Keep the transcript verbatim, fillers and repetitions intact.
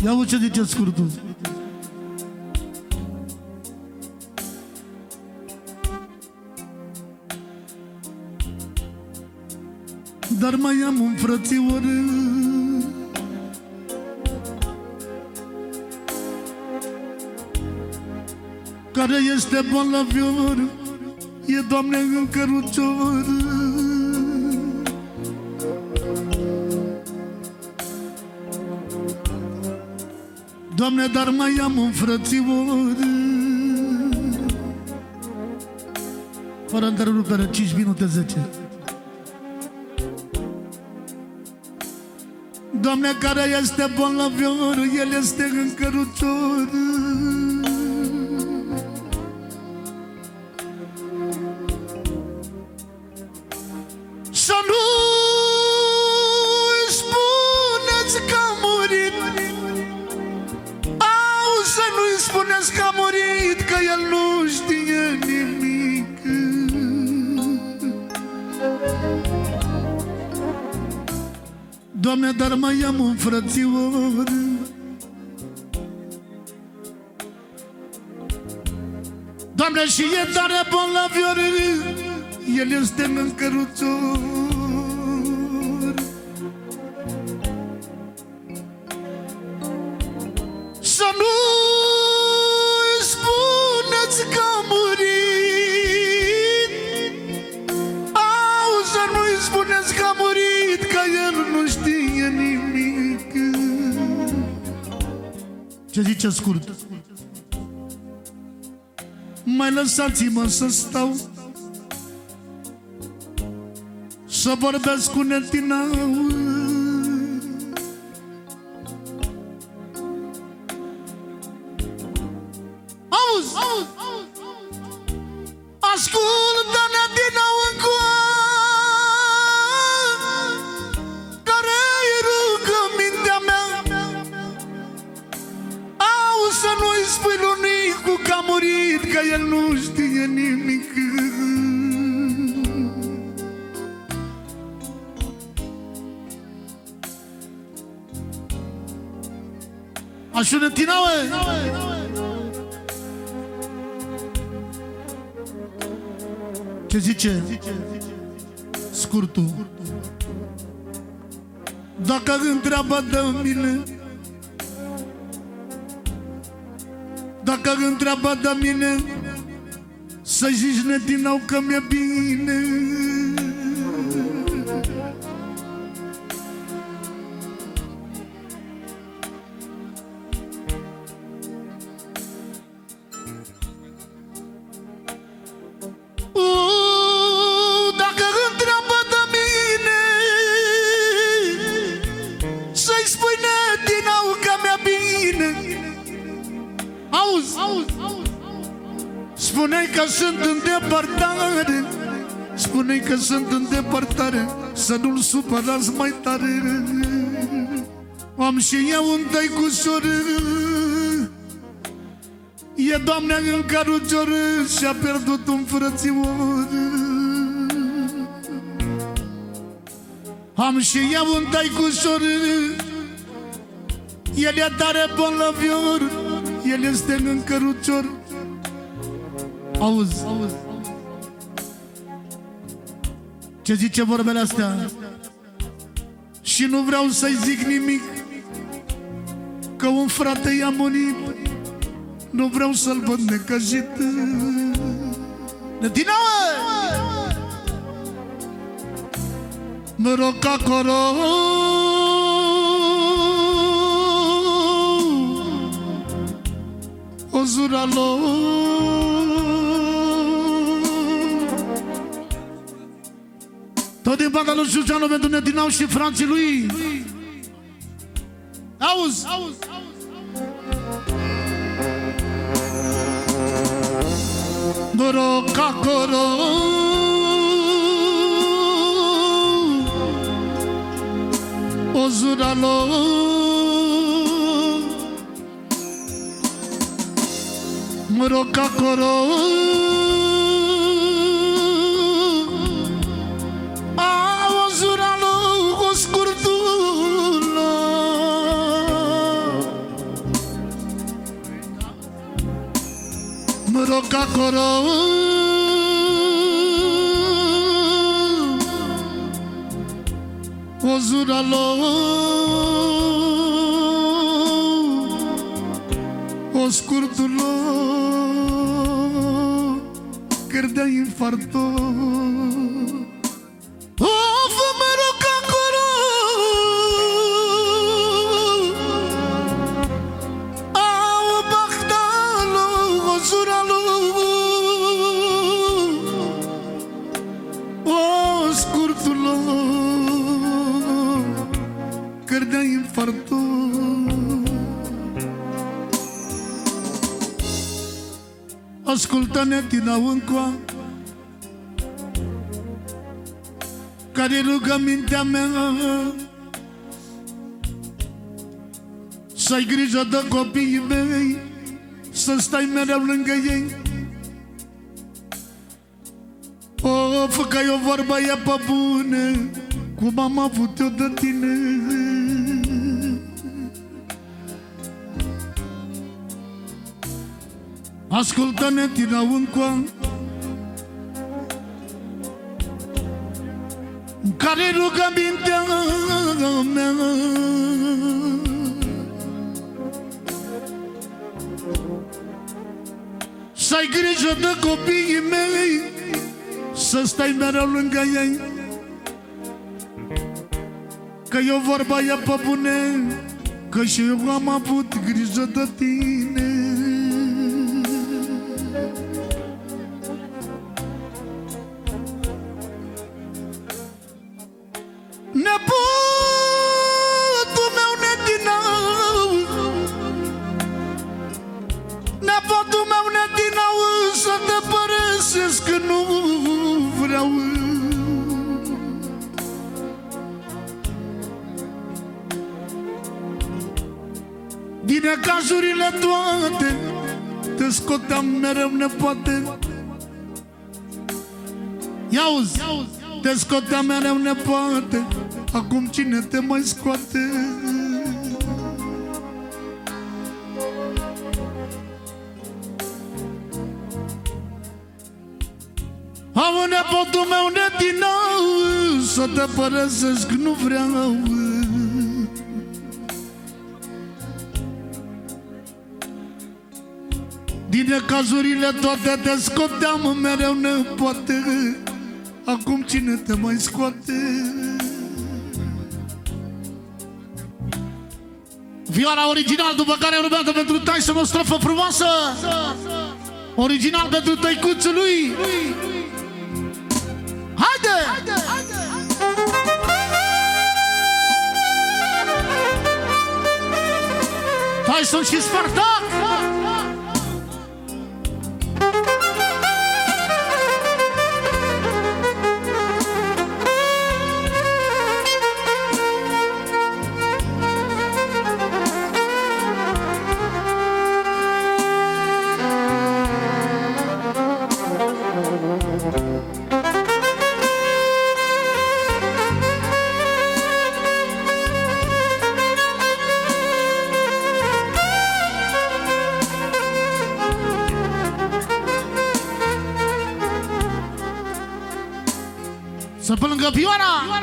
Ia uite ce zice scurtul. Dar mai am un frățior care este bolnavior, e, Doamne, în cărucior. Doamne, dar mai am un frățior. Fără întrerupere, cinci minute zece. Doamne, care este bolnavior, el este în cărucior. Să nu-i spuneți că a murit, au, să nu-i spuneți că a murit, că el nu știe nimic. Doamne, dar mai am un frățior. Doamne, și e tare bolnavior, el este în cărucior. Să nu-i spuneți că a murit, au, să nu-i spuneți că a murit, că el nu știe nimic. Ce zice scurt? Mai lăsați-mă să stau, să vorbesc cu netinau. Auzi, auzi, ascultă netinau încoa, care-i rugămintea mea. Auzi, să nu-i spui lui Nicu că a murit, că el nu știe nimic. Așa ne tinaue. Ce zice scurtul? Dacă întreabă de mine, dacă întreabă de mine, să zici netinau că mi-e bine. Dacă întreabă de mine, să-i spui netinau că mi-e bine. Auzi, auzi, auzi. Spune-i că sunt în depărtare, spune-i că sunt în depărtare, să nu-l supărați mai tare. Am și eu un tăicușor, e, Doamne, în cărucior, și-a pierdut un frățior. Am și eu un tăicușor, el e tare bolnavior, el este în cărucior. Auzi, auzi, ce zice vorbele astea? Și nu vreau să-i zic nimic, că un frate i-a murit, nu vreau să-l văd necăjit. Netinaue! Noroc acolo, o zura lor, tot din banda lui Șuceanu pentru Netinau și frații lui. Auzi, auzi, noroc acolo, o zura lor, noroc acolo, o zura lor, o scurtul lor. acolo o zuralo o scurtulo cărdea infarto o fămără ca acolo au bahtalo o zuralo o scurtulo cărdea infarto ascultă-ne tinăuncoa care rugămintea mea să ai grijă de copiii mei, să stai mereu lângă ei. O, fă că eu vorba e pe bune, cum am avut eu de tine. Ascultă-ne tinăuncoa care rugămintea mea să ai grijă de copiii mei, să stai mereu lângă ei. Că eu vorba e pe bune, că și eu am avut grijă de tine. Nepotul meu netinau, nepotul meu netinau, să te părăsesc că nu vreau. Din necazurile toate te scoteam mereu, nepoate. Ia-uzi, te scoteam mereu, nepoate. Acum cine te mai scoate? Am un nepotul meu netinau, să te părăsesc nu vreau. Din necazurile toate te scoteam mereu, nepoate. Acum cine te mai scoate? Vioara original, după care urmează pentru Tyson o strofă frumoasă. Original pentru tăicuțul lui. Haide! Tyson și Spartac! Să pe lângă Vioara.